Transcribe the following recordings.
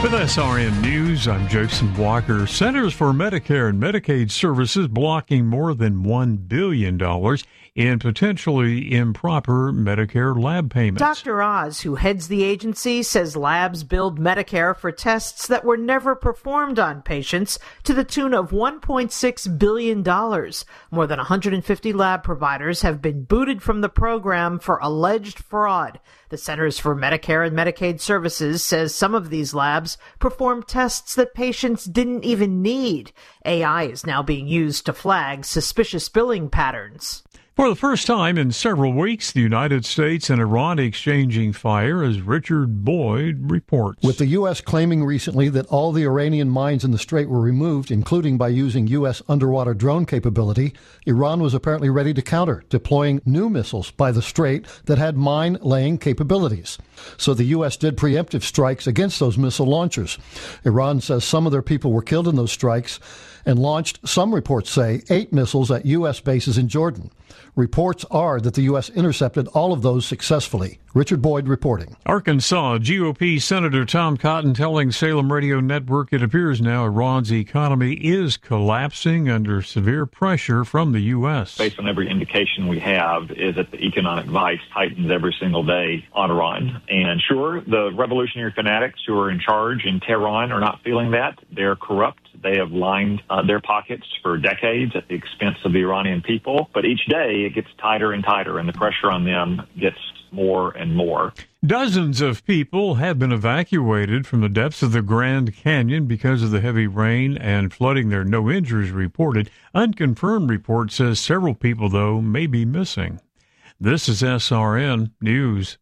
With SRN News, I'm Jason Walker. Centers for Medicare and Medicaid Services blocking more than $1 billion in potentially improper Medicare lab payments. Dr. Oz, who heads the agency, says labs billed Medicare for tests that were never performed on patients to the tune of $1.6 billion. More than 150 lab providers have been booted from the program for alleged fraud. The Centers for Medicare and Medicaid Services says some of these labs perform tests that patients didn't even need. AI is now being used to flag suspicious billing patterns. For the first time in several weeks, the United States and Iran exchanging fire, as Richard Boyd reports. With the U.S. claiming recently that all the Iranian mines in the Strait were removed, including by using U.S. underwater drone capability, Iran was apparently ready to counter, deploying new missiles by the Strait that had mine-laying capabilities. So the U.S. did preemptive strikes against those missile launchers. Iran says some of their people were killed in those strikes and launched, some reports say, 8 missiles at U.S. bases in Jordan. Reports are that the U.S. intercepted all of those successfully. Richard Boyd reporting. Arkansas GOP Senator Tom Cotton telling Salem Radio Network it appears now Iran's economy is collapsing under severe pressure from the U.S. Based on every indication we have is that the economic vice tightens every single day on Iran. And sure, the revolutionary fanatics who are in charge in Tehran are not feeling that. They're corrupt. They have lined their pockets for decades at the expense of the Iranian people. But each day it gets tighter and tighter, and the pressure on them gets more and more. Dozens of people have been evacuated from the depths of the Grand Canyon because of the heavy rain and flooding there. No injuries reported. Unconfirmed report says several people, though, may be missing. This is SRN News.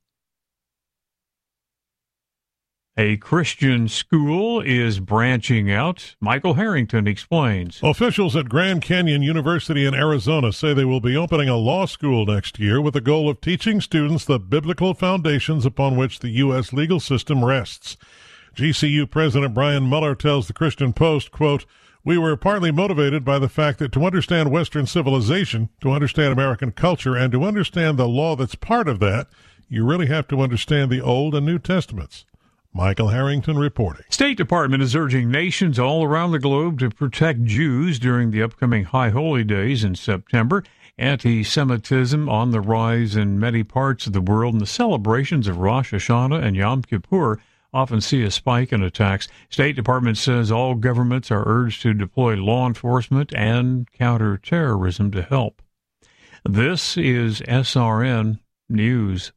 A Christian school is branching out. Michael Harrington explains. Officials at Grand Canyon University in Arizona say they will be opening a law school next year with the goal of teaching students the biblical foundations upon which the U.S. legal system rests. GCU President Brian Mueller tells the Christian Post, quote, "We were partly motivated by the fact that to understand Western civilization, to understand American culture, and to understand the law that's part of that, you really have to understand the Old and New Testaments." Michael Harrington reporting. State Department is urging nations all around the globe to protect Jews during the upcoming High Holy Days in September. Anti-Semitism on the rise in many parts of the world, and the celebrations of Rosh Hashanah and Yom Kippur often see a spike in attacks. State Department says all governments are urged to deploy law enforcement and counter-terrorism to help. This is SRN News.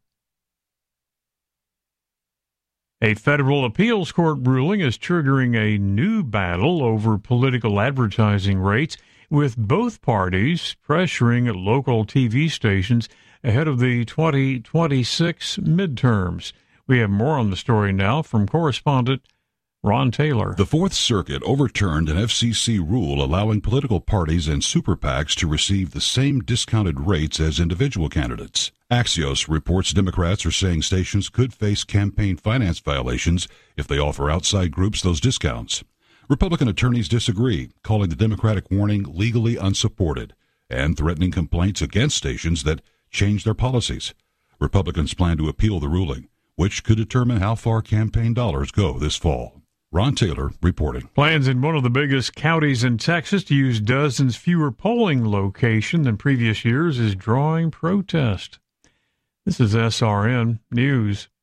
A federal appeals court ruling is triggering a new battle over political advertising rates, with both parties pressuring local TV stations ahead of the 2026 midterms. We have more on the story now from correspondent Ron Taylor. The Fourth Circuit overturned an FCC rule allowing political parties and super PACs to receive the same discounted rates as individual candidates. Axios reports Democrats are saying stations could face campaign finance violations if they offer outside groups those discounts. Republican attorneys disagree, calling the Democratic warning legally unsupported and threatening complaints against stations that change their policies. Republicans plan to appeal the ruling, which could determine how far campaign dollars go this fall. Ron Taylor reporting. Plans in one of the biggest counties in Texas to use dozens fewer polling locations than previous years is drawing protest. This is SRN News.